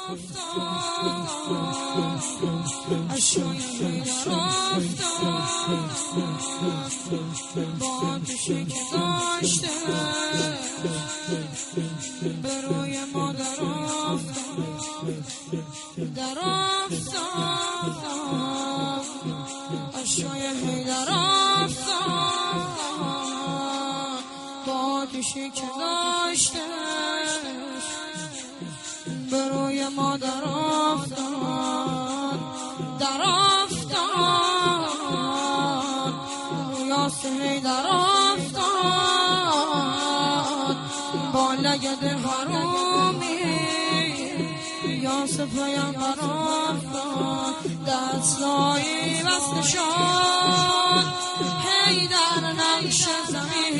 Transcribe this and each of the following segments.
اشکای حیدر افتاد با آتشی که داشته به روی ما در افتاد اشکای حیدر افتاد با آتشی که داشته به روی ما در افتاد یاس حیدر افتاد با لگد حرومی یاس پیامبر افتاد دستایی بسته شد حیدر نقش زمین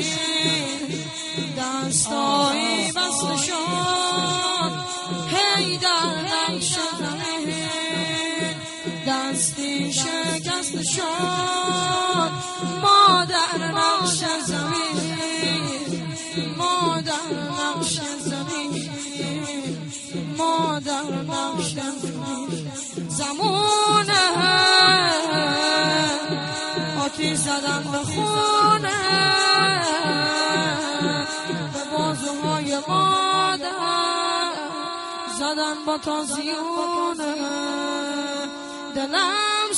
دستایی بسته شد حیدر نقش زمین دستی شکست شد مادر نقش زمین مادر نقش زمین مادر نقش زمین زمونه آتیش زدن به خونه به بازوهای مادر زدن با تازیونه دلم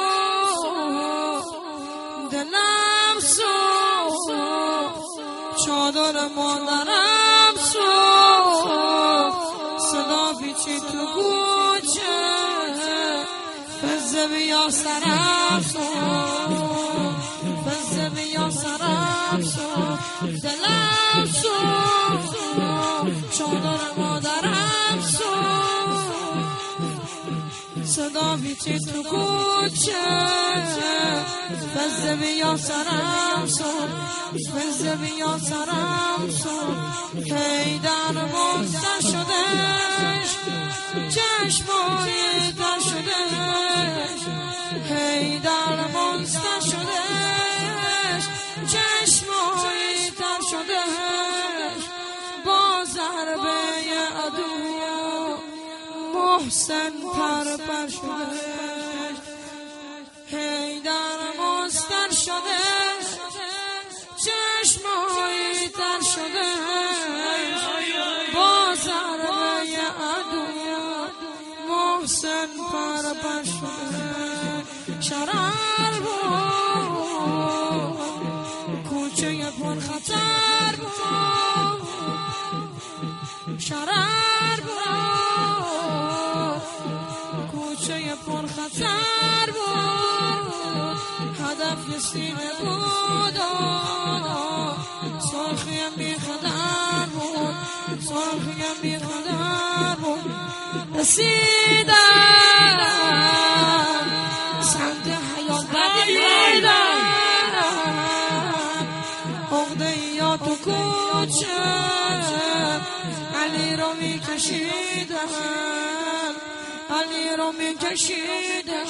سوخت چادر مادرم سوخت صدا پیچید تو گوشه فزه بیا سرم سوخت فزه بیا سرم سوخت دلم سوخت چادر مادرم سوخت صدا پیچید تو کوچه فزه بیا سرم سوخت فزه بیا سرم سوخت حیدر مستر شدش چشمای در شدش حیدر مستر شدش چشمای در شدش با ضربه عدو محسن پر شدش حیدر مستر شدش چشمایی تر شدش با ضربه عدو محسن پر شدش شرر بود کوچه پر خطر بود شرر بود کوچه پر خطر بود هدف سینه بود سرخی بیخدر بود سرخی بیخدر بود رسیدم سمت حیات بدیدم عقده یا تو کوچه علی رو میکشیدم علی رو میکشیدم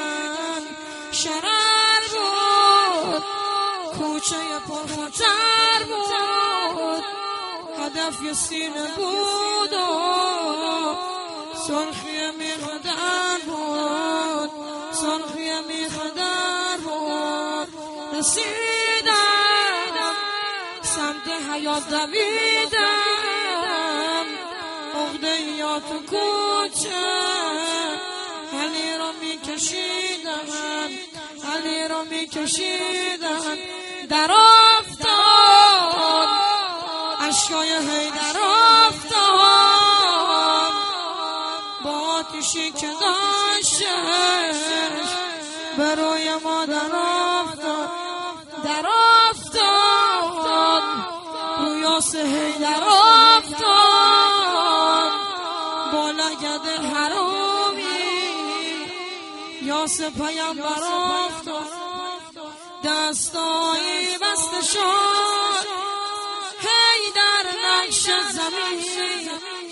شرر بود کوچه پر خطر بود هدف یه سینه بود سرخی میخدر بود سرخی میخدر بود رسیدم سمت حیات دویدم عقده یا تو کوچه علی رو میکشیدم علی رو میکشیدم در افتاد اشکای حیدر افتاد با آتشی که داشتش به روی ما در افتاد رو یاس حیدر افتاد با لگد حرومی یاس پیامبر افتاد دستایی بسته شد حیدر نقش زمین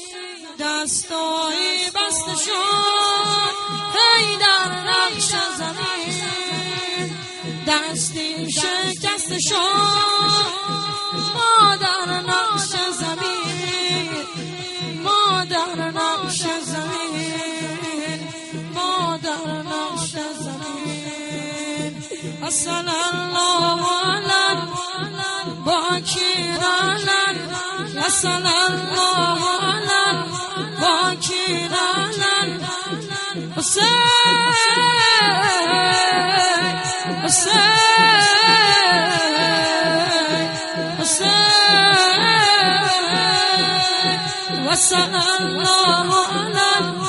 دستایی بسته شد حیدر نقش زمین دستی شکست شد مادر نقش زمین مادر نقش زمین وصل الله على باكر على وصل الله على باكر على حسين حسين حسين وصل الله على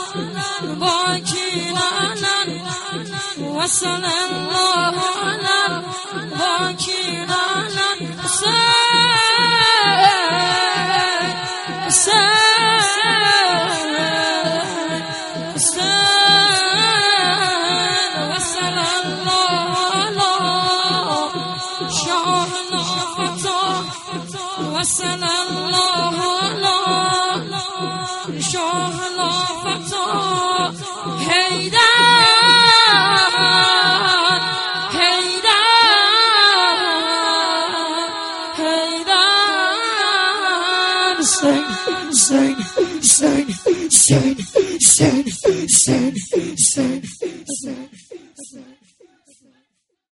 باكر على وصل الله على باكر على حسين حسين وصل الله على شاهنا فتح وصل الله على شاهنا فتح Sing.